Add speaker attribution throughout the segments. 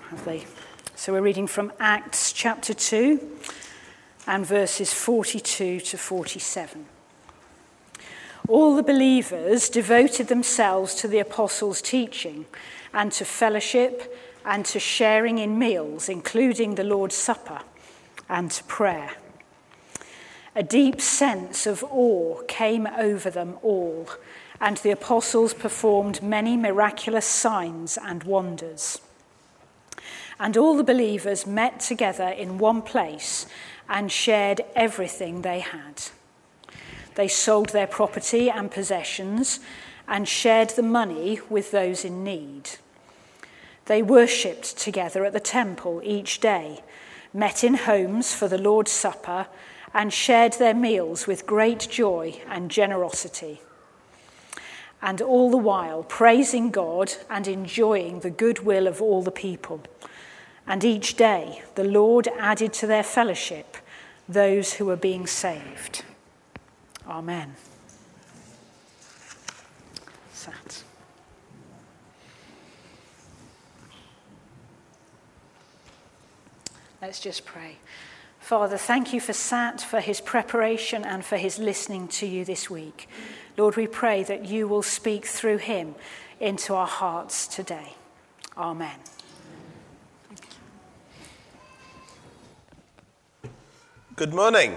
Speaker 1: have they? So we're reading from Acts chapter 2 and verses 42 to 47. All the believers devoted themselves to the apostles' teaching and to fellowship and to sharing in meals, including the Lord's Supper, and to prayer. A deep sense of awe came over them all, and the apostles performed many miraculous signs and wonders. And all the believers met together in one place and shared everything they had. They sold their property and possessions and shared the money with those in need. They worshipped together at the temple each day, met in homes for the Lord's Supper, and shared their meals with great joy and generosity. And all the while praising God and enjoying the goodwill of all the people. And each day the Lord added to their fellowship those who were being saved. Amen. Sat. Let's just pray. Father, thank you for Sat, for his preparation and for his listening to you this week. Lord, we pray that you will speak through him into our hearts today. Amen.
Speaker 2: Good morning.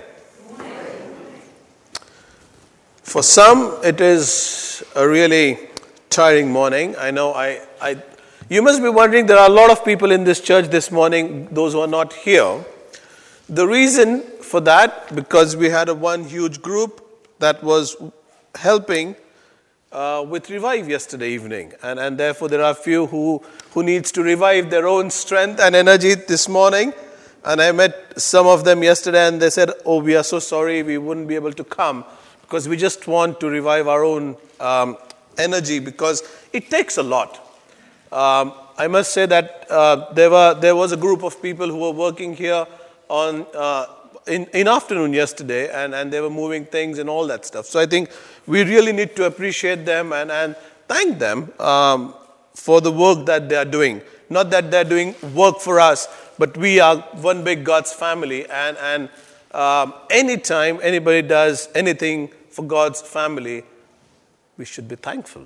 Speaker 2: For some, it is a really tiring morning. I know you must be wondering, there are a lot of people in this church this morning, those who are not here. The reason for that, because we had one huge group that was helping with Revive yesterday evening. And therefore, there are a few who needs to revive their own strength and energy this morning. And I met some of them yesterday and they said, oh, we are so sorry we wouldn't be able to come because we just want to revive our own energy because it takes a lot. I must say that there was a group of people who were working here in afternoon yesterday and they were moving things and all that stuff. So I think we really need to appreciate them and thank them for the work that they are doing. Not that they're doing work for us, but we are one big God's family. And anytime anybody does anything for God's family, we should be thankful.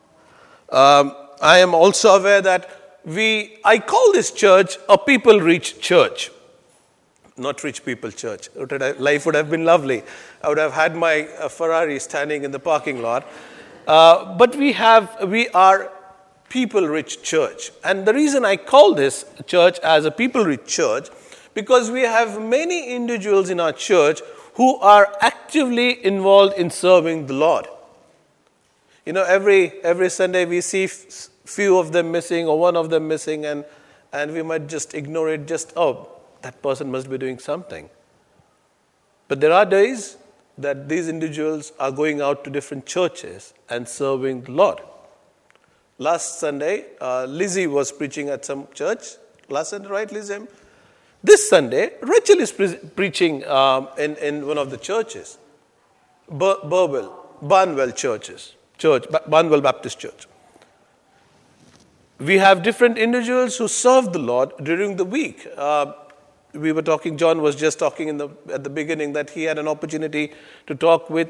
Speaker 2: I am also aware that I call this church a people-rich church. Not rich people church. Life would have been lovely. I would have had my Ferrari standing in the parking lot. But we are people-rich church. And the reason I call this church as a people-rich church, because we have many individuals in our church who are actively involved in serving the Lord. You know, every Sunday we see few of them missing or one of them missing and we might just ignore it, that person must be doing something. But there are days that these individuals are going out to different churches and serving the Lord. Last Sunday, Lizzie was preaching at some church. Last Sunday, right, Lizzie? This Sunday, Rachel is preaching in one of the churches. Barnwell Baptist Church. We have different individuals who serve the Lord during the week. We were talking, John was just talking at the beginning that he had an opportunity to talk with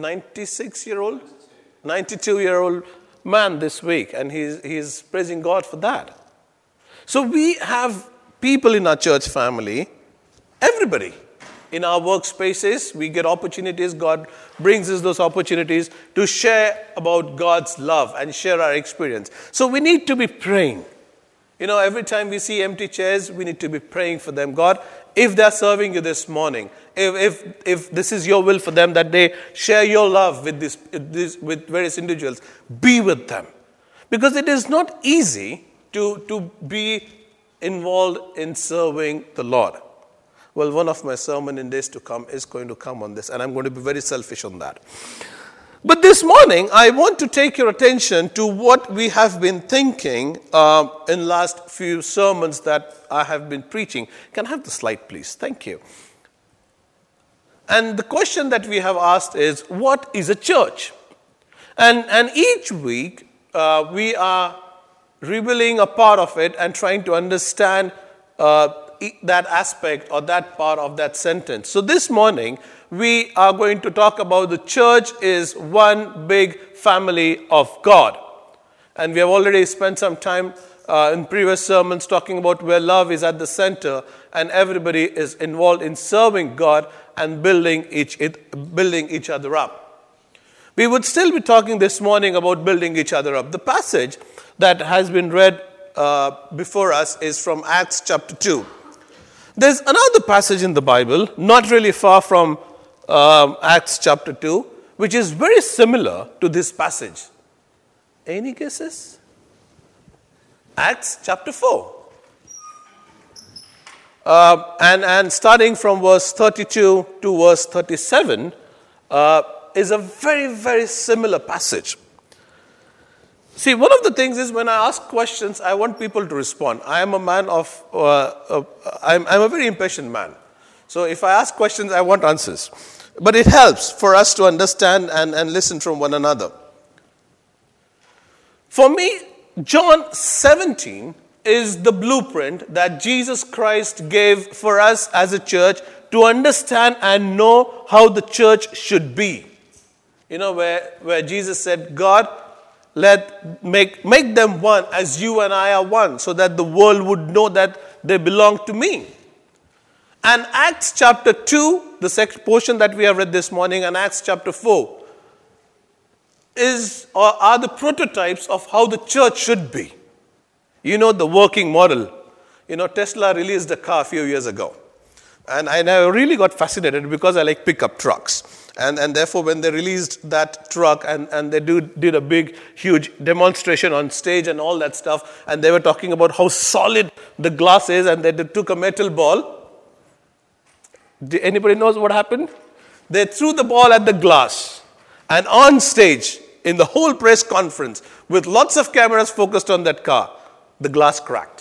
Speaker 2: 92-year-old man this week, and he's praising God for that. So we have people in our church family, everybody. In our workspaces, we get opportunities. God brings us those opportunities to share about God's love and share our experience. So we need to be praying. You know, every time we see empty chairs, we need to be praying for them. God, if they're serving you this morning, if this is your will for them, that they share your love with various individuals, be with them. Because it is not easy to be involved in serving the Lord. Well, one of my sermons in days to come is going to come on this, and I'm going to be very selfish on that. But this morning, I want to take your attention to what we have been thinking in last few sermons that I have been preaching. Can I have the slide, please? Thank you. And the question that we have asked is, what is a church? And each week, we are revealing a part of it and trying to understand that aspect or that part of that sentence. So this morning, we are going to talk about the church is one big family of God. And we have already spent some time in previous sermons talking about where love is at the center and everybody is involved in serving God and building each other up. We would still be talking this morning about building each other up. The passage that has been read before us is from Acts chapter 2. There's another passage in the Bible, not really far from Acts chapter 2, which is very similar to this passage. Any guesses? Acts chapter 4. And starting from verse 32 to verse 37 is a very, very similar passage. See, one of the things is when I ask questions, I want people to respond. I am a man of, I'm a very impatient man. So if I ask questions, I want answers. But it helps for us to understand and listen from one another. For me, John 17 is the blueprint that Jesus Christ gave for us as a church to understand and know how the church should be. You know, where Jesus said, God, make them one as you and I are one, so that the world would know that they belong to me. And Acts chapter 2, the second portion that we have read this morning, and Acts chapter 4 are the prototypes of how the church should be. You know, the working model. You know, Tesla released a car a few years ago. And I really got fascinated because I like pickup trucks. And therefore, when they released that truck and they did a big, huge demonstration on stage and all that stuff, and they were talking about how solid the glass is, and they took a metal ball. Anybody knows what happened? They threw the ball at the glass. And on stage, in the whole press conference, with lots of cameras focused on that car, the glass cracked.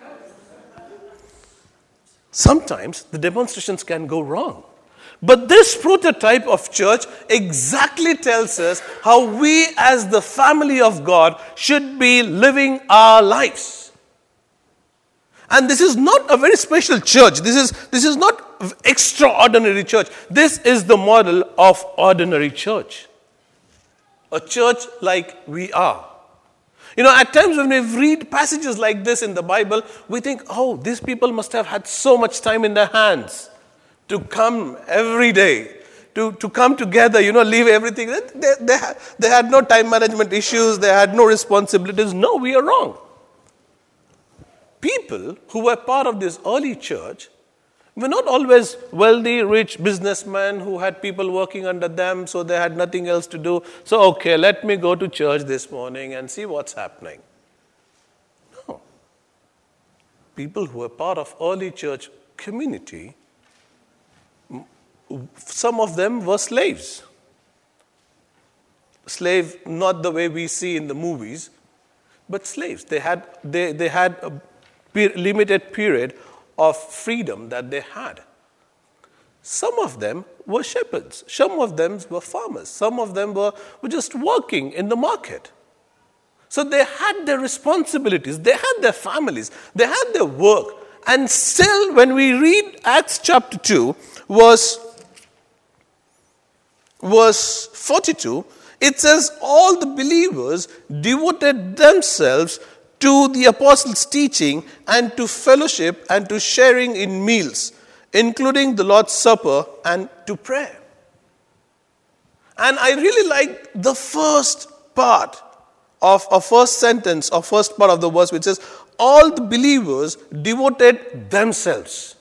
Speaker 2: Sometimes the demonstrations can go wrong. But this prototype of church exactly tells us how we as the family of God should be living our lives. And this is not a very special church. This is not extraordinary church. This is the model of ordinary church. A church like we are. You know, at times when we read passages like this in the Bible, we think, oh, these people must have had so much time in their hands to come every day, to come together, you know, leave everything. They had no time management issues. They had no responsibilities. No, we are wrong. People who were part of this early church were not always wealthy, rich businessmen who had people working under them, so they had nothing else to do. So, okay, let me go to church this morning and see what's happening. No. People who were part of early church community, some of them were slaves. Slave, not the way we see in the movies, but slaves. They had a limited period of freedom that they had. Some of them were shepherds. Some of them were farmers. Some of them were just working in the market. So they had their responsibilities. They had their families. They had their work. And still, when we read Acts chapter 2, verse 42, it says, all the believers devoted themselves to the apostles' teaching and to fellowship and to sharing in meals, including the Lord's Supper and to prayer. And I really like the first part of a first sentence or first part of the verse which says, all the believers devoted themselves.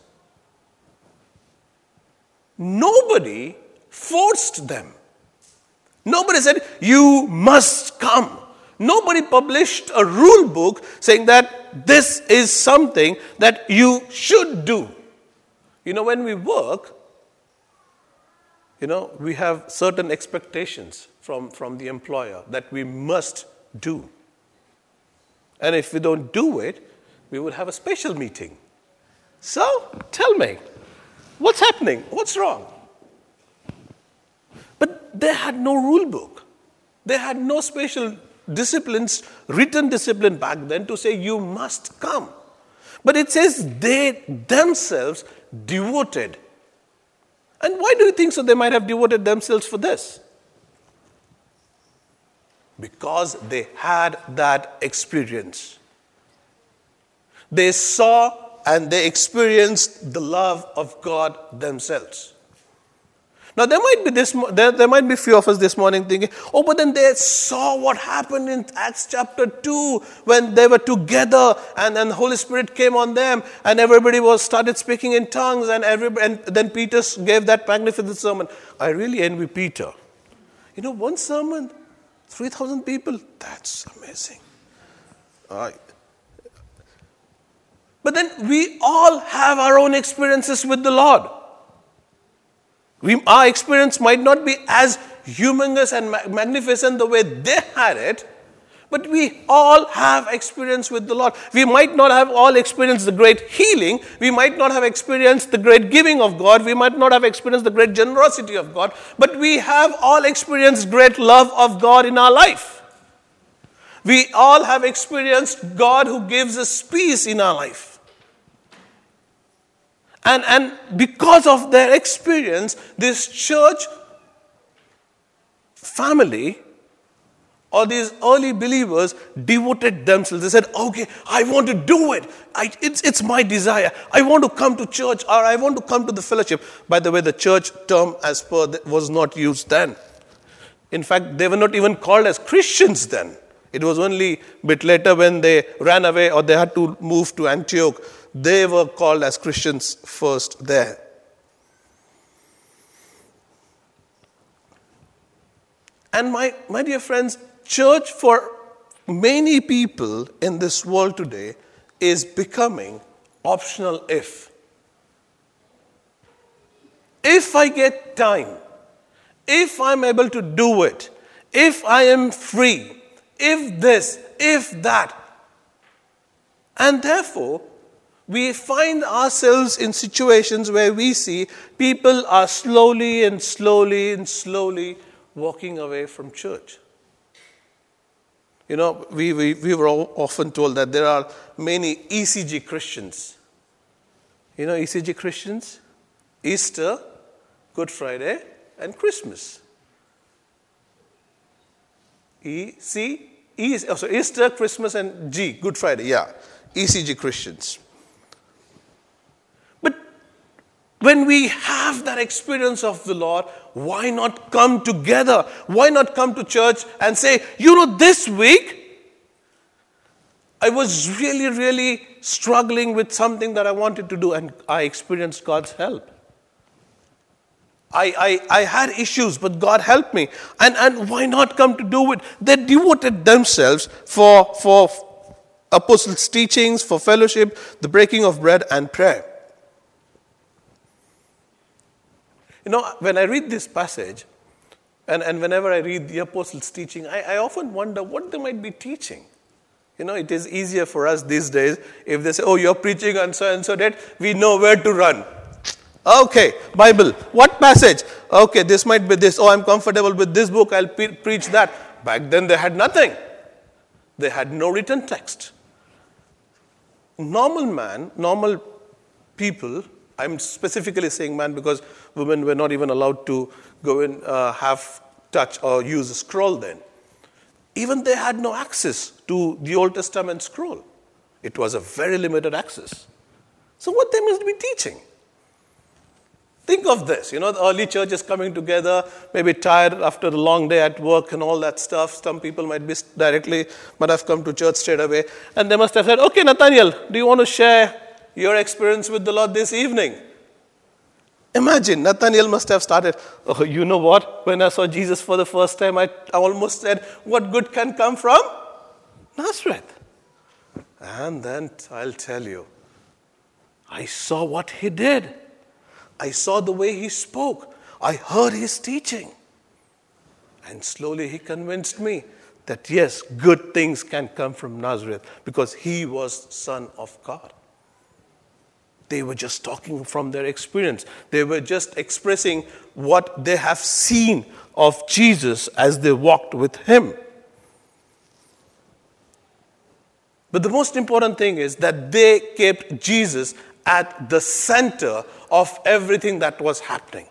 Speaker 2: Nobody forced them. Nobody said, you must come. Nobody published a rule book saying that this is something that you should do. You know, when we work, you know, we have certain expectations from the employer that we must do. And if we don't do it, we would have a special meeting. So, tell me, what's happening? What's wrong? But they had no rule book. They had no special disciplines, written discipline back then to say you must come. But it says they themselves devoted. And why do you think so they might have devoted themselves for this? Because they had that experience. They saw and they experienced the love of God themselves. Now there might be few of us this morning thinking, oh, but then they saw what happened in Acts chapter 2 when they were together and then the Holy Spirit came on them and everybody started speaking in tongues and then Peter gave that magnificent sermon. I really envy Peter. One sermon, 3,000 people, that's amazing. But then we all have our own experiences with the Lord. Our experience might not be as humongous and magnificent the way they had it, but we all have experience with the Lord. We might not have all experienced the great healing. We might not have experienced the great giving of God. We might not have experienced the great generosity of God, but we have all experienced great love of God in our life. We all have experienced God who gives us peace in our life. And because of their experience, this church family or these early believers devoted themselves. They said, okay, I want to do it. It's my desire. I want to come to church or I want to come to the fellowship. By the way, the church term as per was not used then. In fact, they were not even called as Christians then. It was only a bit later when they ran away or they had to move to Antioch. They were called as Christians first there. And my dear friends, church for many people in this world today is becoming optional if. If I get time, if I'm able to do it, if I am free, if this, if that. And therefore, we find ourselves in situations where we see people are slowly walking away from church. We were often told that there are many ECG Christians. ECG Christians? Easter, Good Friday, and Christmas. Easter, Christmas, and Good Friday. Yeah, ECG Christians. But when we have that experience of the Lord, why not come together? Why not come to church and say, this week, I was really struggling with something that I wanted to do and I experienced God's help. I had issues, but God helped me. And why not come to do it? They devoted themselves for apostles' teachings, for fellowship, the breaking of bread, and prayer. When I read this passage, and whenever I read the apostles' teaching, I often wonder what they might be teaching. It is easier for us these days if they say, oh, you're preaching on so and so date, we know where to run. Okay, Bible, what passage? Okay, this might be this. Oh, I'm comfortable with this book, I'll preach that. Back then they had nothing. They had no written text. Normal people, I'm specifically saying man because women were not even allowed to go and have touch or use a scroll then. Even they had no access to the Old Testament scroll. It was a very limited access. So what they must be teaching? Think of this, the early church is coming together, maybe tired after a long day at work and all that stuff. Some people might have come to church straight away. And they must have said, okay, Nathaniel, do you want to share your experience with the Lord this evening? Imagine, Nathaniel must have started, oh, you know what? When I saw Jesus for the first time, I almost said, what good can come from Nazareth? And then I'll tell you, I saw what he did. I saw the way he spoke. I heard his teaching. And slowly he convinced me that yes, good things can come from Nazareth because he was Son of God. They were just talking from their experience. They were just expressing what they have seen of Jesus as they walked with him. But the most important thing is that they kept Jesus at the center of everything that was happening.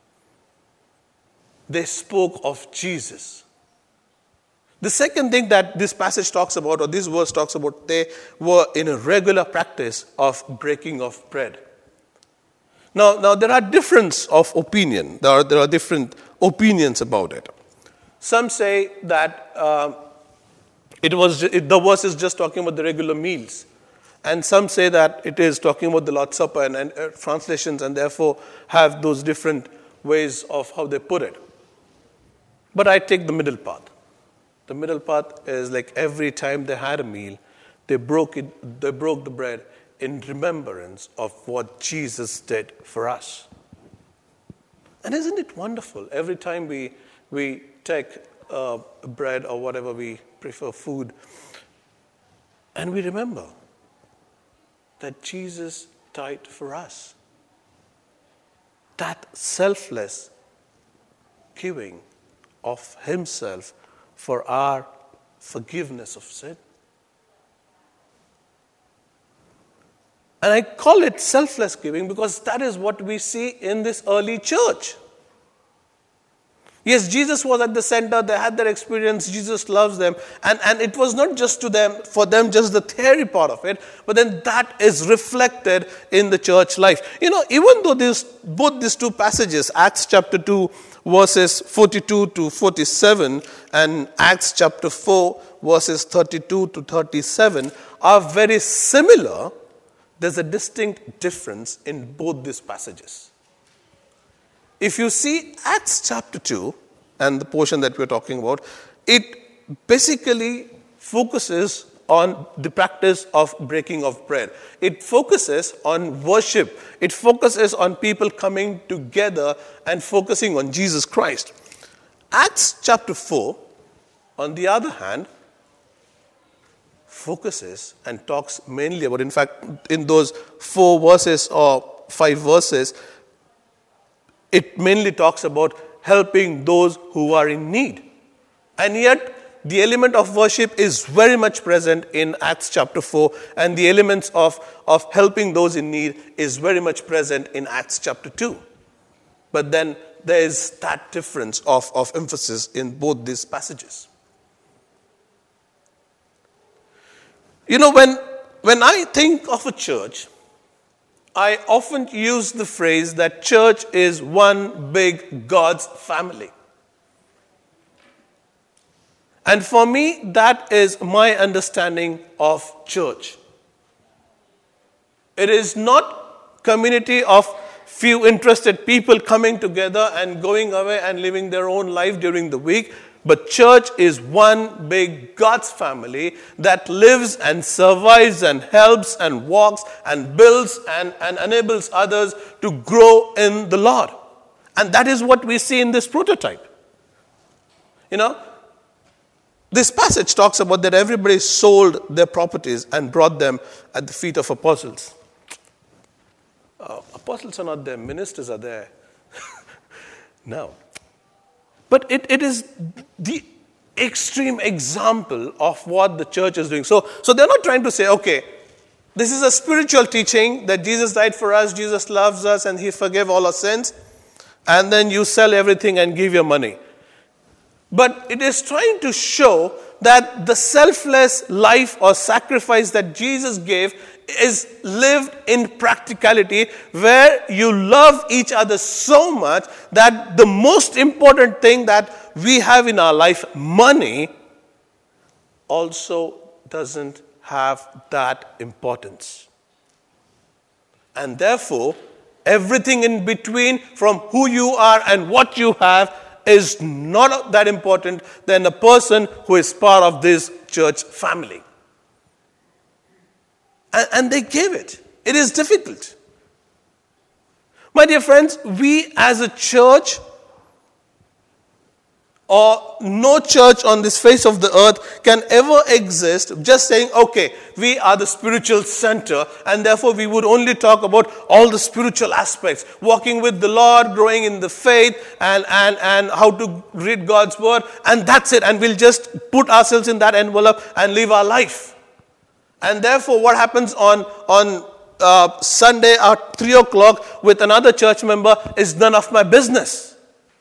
Speaker 2: They spoke of Jesus. The second thing that this passage talks about, or this verse talks about, they were in a regular practice of breaking of bread. Now there are differences of opinion. There are different opinions about it. Some say that the verse is just talking about the regular meals. And some say that it is talking about the Lord's Supper and translations, and therefore have those different ways of how they put it. But I take the middle path. The middle path is like every time they had a meal, they broke the bread in remembrance of what Jesus did for us. And isn't it wonderful? Every time we take bread or whatever we prefer, food, and we remember that Jesus died for us. That selfless giving of himself for our forgiveness of sin. And I call it selfless giving because that is what we see in this early church. Yes, Jesus was at the center. They had their experience. Jesus loves them. And it was not just for them, just the theory part of it, but then that is reflected in the church life. Even though both these two passages, Acts chapter 2, verses 42 to 47, and Acts chapter 4, verses 32 to 37, are very similar, there's a distinct difference in both these passages. If you see Acts chapter 2 and the portion that we're talking about, it basically focuses on the practice of breaking of bread. It focuses on worship. It focuses on people coming together and focusing on Jesus Christ. Acts chapter 4, on the other hand, focuses and talks mainly about, in fact, in those 4 verses or 5 verses, it mainly talks about helping those who are in need. And yet, the element of worship is very much present in Acts chapter 4, and the elements of helping those in need is very much present in Acts chapter 2. But then there is that difference of emphasis in both these passages. When I think of a church, I often use the phrase that church is one big God's family. And for me, that is my understanding of church. It is not community of few interested people coming together and going away and living their own life during the week. But church is one big God's family that lives and survives and helps and walks and builds and enables others to grow in the Lord. And that is what we see in this prototype. This passage talks about that everybody sold their properties and brought them at the feet of apostles. Apostles are not there, ministers are there. No. But it is the extreme example of what the church is doing. So they're not trying to say, okay, this is a spiritual teaching that Jesus died for us, Jesus loves us, and he forgave all our sins, and then you sell everything and give your money. But it is trying to show that the selfless life or sacrifice that Jesus gave is lived in practicality, where you love each other so much that the most important thing that we have in our life, money, also doesn't have that importance. And therefore, everything in between, from who you are and what you have, is not that important than a person who is part of this church family. And they gave it. It is difficult. My dear friends, we as a church, or no church on this face of the earth can ever exist just saying, okay, we are the spiritual center, and therefore we would only talk about all the spiritual aspects, walking with the Lord, growing in the faith, and how to read God's word, and that's it, and we'll just put ourselves in that envelope and live our life. And therefore, what happens on Sunday at 3 o'clock with another church member is none of my business.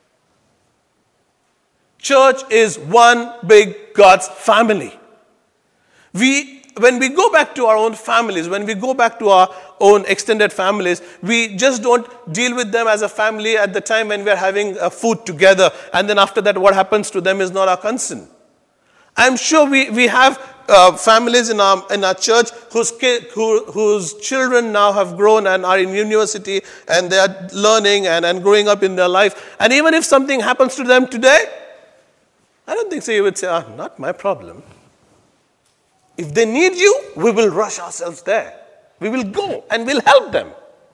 Speaker 2: Church is one big God's family. When we go back to our own families, when we go back to our own extended families, we just don't deal with them as a family at the time when we are having food together. And then after that, what happens to them is not our concern. I'm sure we have families in our church whose children now have grown and are in university and they are learning and growing up in their life. And even if something happens to them today, I don't think so you would say, not my problem. If they need you, we will rush ourselves there. We will go and we'll help them.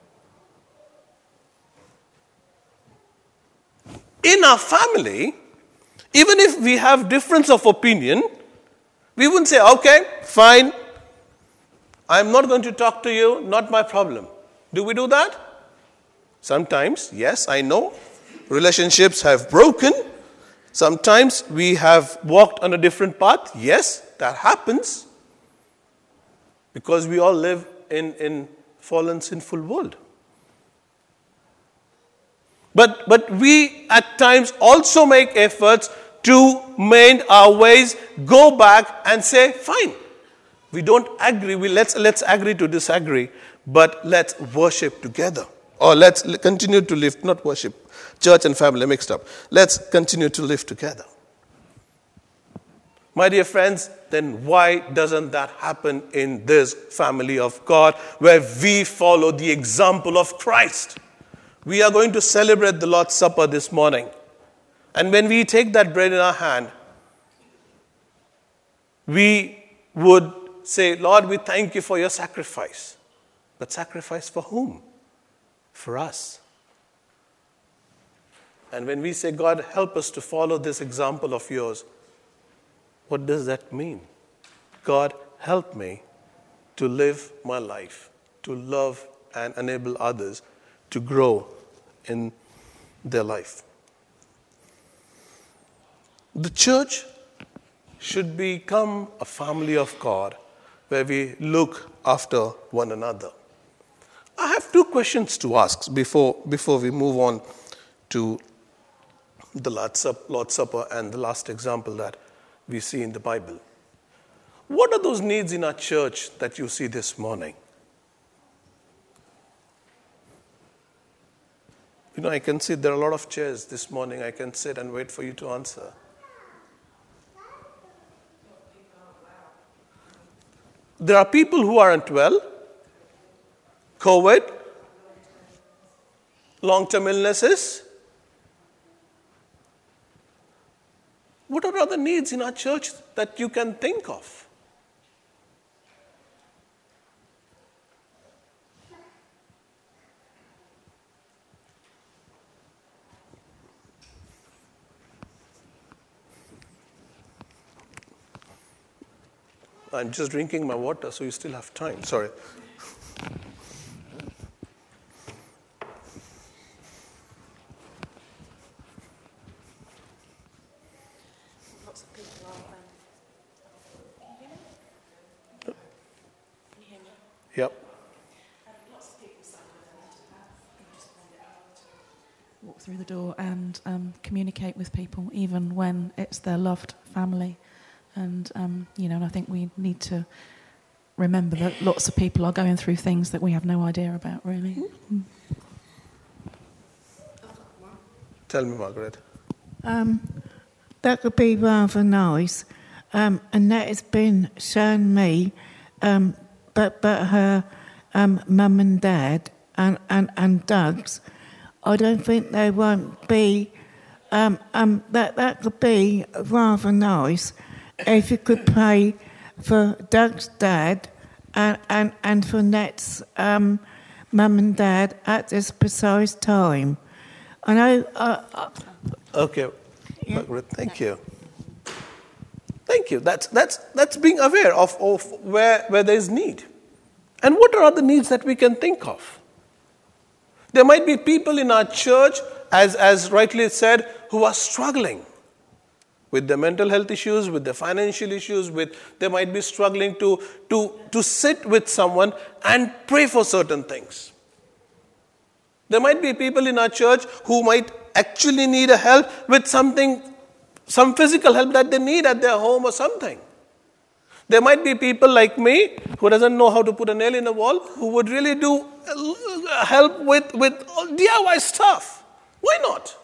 Speaker 2: In our family, even if we have difference of opinion, we wouldn't say, okay, fine, I'm not going to talk to you, not my problem. Do we do that? Sometimes, yes, I know. Relationships have broken. Sometimes we have walked on a different path. Yes, that happens. Because we all live in fallen, sinful world. But we at times also make efforts to mend our ways, go back and say, fine, we don't agree, let's agree to disagree, but let's worship together. Or let's continue to live, not worship, church and family mixed up. Let's continue to live together. My dear friends, then why doesn't that happen in this family of God where we follow the example of Christ? We are going to celebrate the Lord's Supper this morning. And when we take that bread in our hand, we would say, Lord, we thank you for your sacrifice. But sacrifice for whom? For us. And when we say, God, help us to follow this example of yours, what does that mean? God, help me to live my life, to love and enable others to grow in their life. The church should become a family of God where we look after one another. I have two questions to ask before we move on to the Lord's Supper and the last example that we see in the Bible. What are those needs in our church that you see this morning? I can sit, there are a lot of chairs this morning. I can sit and wait for you to answer. There are people who aren't well, COVID, long-term illnesses. What are other needs in our church that you can think of? I'm just drinking my water, so you still have time. Sorry.
Speaker 1: Lots of people are. Can you hear me? Can you hear me?
Speaker 2: Yep.
Speaker 1: Lots of people say they just find it hard to
Speaker 3: walk through the door and communicate with people, even when it's their loved family. And, and I think we need to remember that lots of people are going through things that we have no idea about, really. Mm.
Speaker 2: Tell me, Margaret.
Speaker 4: That could be rather nice, and that has been shown me, but her mum and dad and Doug's, I don't think they won't be, that could be rather nice. If you could pray for Doug's dad and for Net's mum and dad at this precise time. I know...
Speaker 2: Okay, yeah. Margaret, thank you. Thank you. That's being aware of where there is need. And what are other needs that we can think of? There might be people in our church, as rightly said, who are struggling. with their mental health issues, with their financial issues, they might be struggling to sit with someone and pray for certain things. There might be people in our church who might actually need a help with something, some physical help that they need at their home or something. There might be people like me who doesn't know how to put a nail in a wall, who would really do help with DIY stuff. Why not?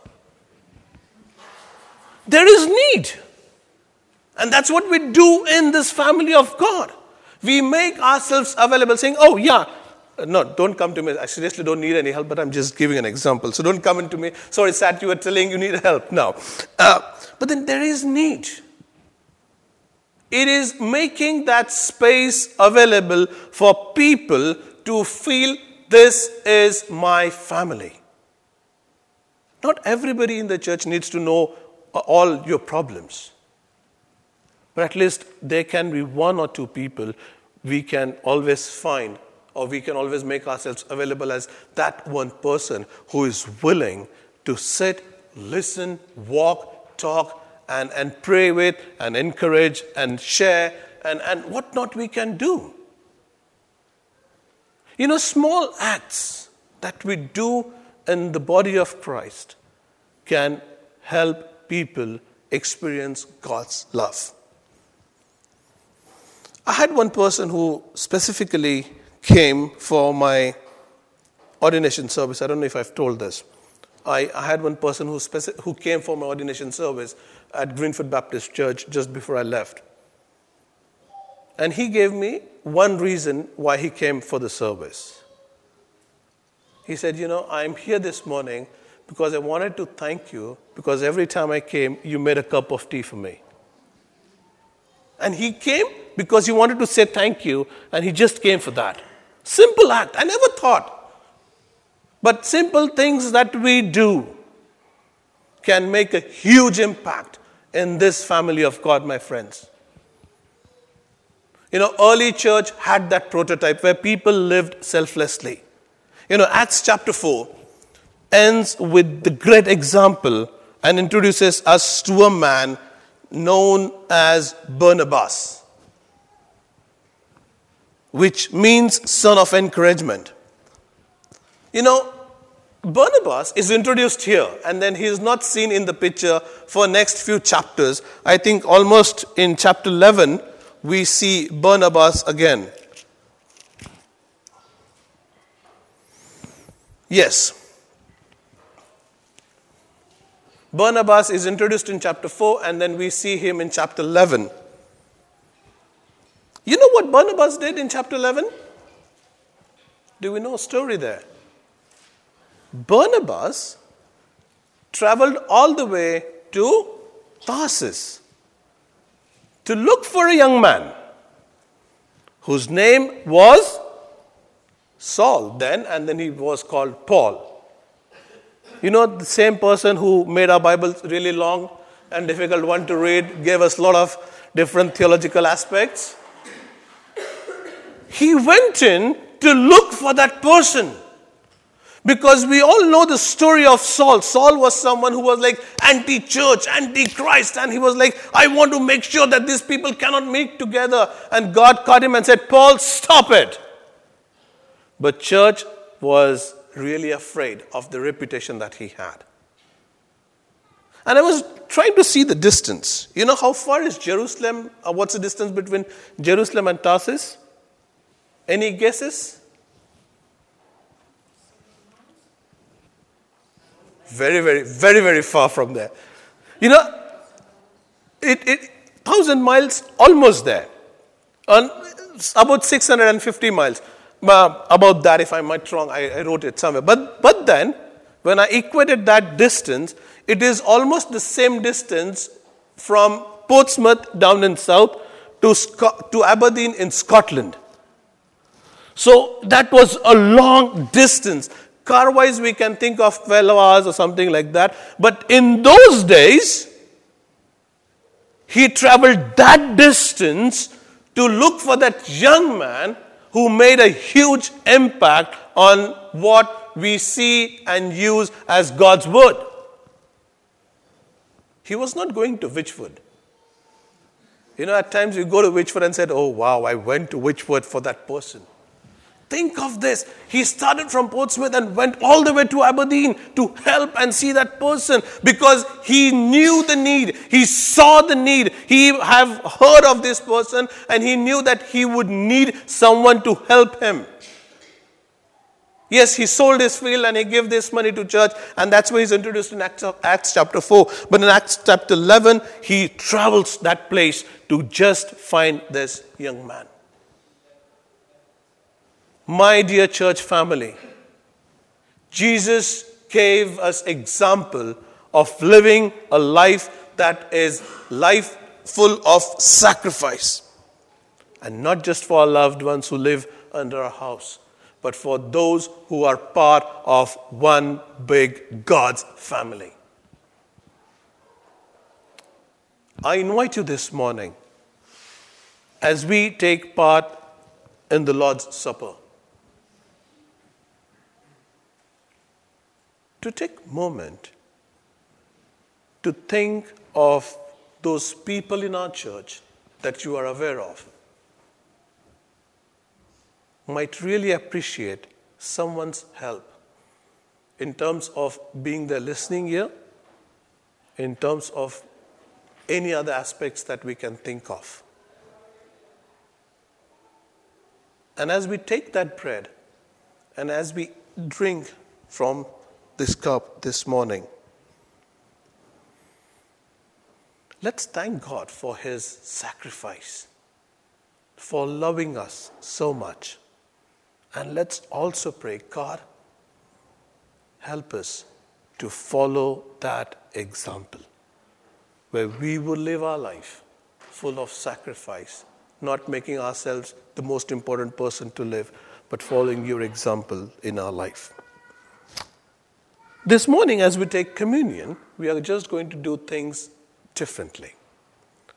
Speaker 2: There is need. And that's what we do in this family of God. We make ourselves available saying, oh yeah, no, don't come to me. I seriously don't need any help, but I'm just giving an example. So don't come into me. Sorry, Sat, you were telling you need help now. But then there is need. It is making that space available for people to feel this is my family. Not everybody in the church needs to know all your problems. But at least there can be one or two people we can always find, or we can always make ourselves available as that one person who is willing to sit, listen, walk, talk, and pray with, and encourage, and share, and what not we can do. Small acts that we do in the body of Christ can help people experience God's love. I had one person who specifically came for my ordination service. I don't know if I've told this. I had one person who came for my ordination service at Greenfield Baptist Church just before I left. And he gave me one reason why he came for the service. He said, I'm here this morning because I wanted to thank you, because every time I came, you made a cup of tea for me. And he came because he wanted to say thank you, and he just came for that. Simple act. I never thought. But simple things that we do can make a huge impact in this family of God, my friends. Early church had that prototype where people lived selflessly. Acts chapter 4 ends with the great example and introduces us to a man known as Barnabas, which means son of encouragement. Barnabas is introduced here, and then he is not seen in the picture for next few chapters. I think almost in chapter 11, we see Barnabas again. Yes. Barnabas is introduced in chapter 4, and then we see him in chapter 11. You know what Barnabas did in chapter 11? Do we know a story there? Barnabas traveled all the way to Tarsus to look for a young man whose name was Saul then, and then he was called Paul. The same person who made our Bibles really long and difficult one to read, gave us a lot of different theological aspects. He went in to look for that person. Because we all know the story of Saul. Saul was someone who was like anti-church, anti-Christ. And he was like, I want to make sure that these people cannot meet together. And God caught him and said, Paul, stop it. But church was really afraid of the reputation that he had. And I was trying to see the distance. How far is Jerusalem? What's the distance between Jerusalem and Tarsus? Any guesses? Very, very, very, very far from there. 1,000 miles, almost there. On about 650 miles. About that, if I'm not wrong, I wrote it somewhere. But then, when I equated that distance, it is almost the same distance from Portsmouth down in south to Aberdeen in Scotland. So that was a long distance. Car-wise, we can think of 12 hours or something like that. But in those days, he traveled that distance to look for that young man who made a huge impact on what we see and use as God's word. He was not going to Wychwood. At times you go to Wychwood and said, oh wow, I went to Wychwood for that person. Think of this. He started from Portsmouth and went all the way to Aberdeen to help and see that person because he knew the need. He saw the need. He have heard of this person and he knew that he would need someone to help him. Yes, he sold his field and he gave this money to church, and that's why he's introduced in Acts chapter 4. But in Acts chapter 11, he travels that place to just find this young man. My dear church family, Jesus gave us example of living a life that is life full of sacrifice. And not just for our loved ones who live under our house, but for those who are part of one big God's family. I invite you this morning, as we take part in the Lord's Supper, to take a moment to think of those people in our church that you are aware of, might really appreciate someone's help in terms of being their listening ear, in terms of any other aspects that we can think of. And as we take that bread and as we drink from this cup this morning, let's thank God for his sacrifice, for loving us so much. And let's also pray, God, help us to follow that example, where we will live our life full of sacrifice, not making ourselves the most important person to live, but following your example in our life. This morning, as we take communion, we are just going to do things differently.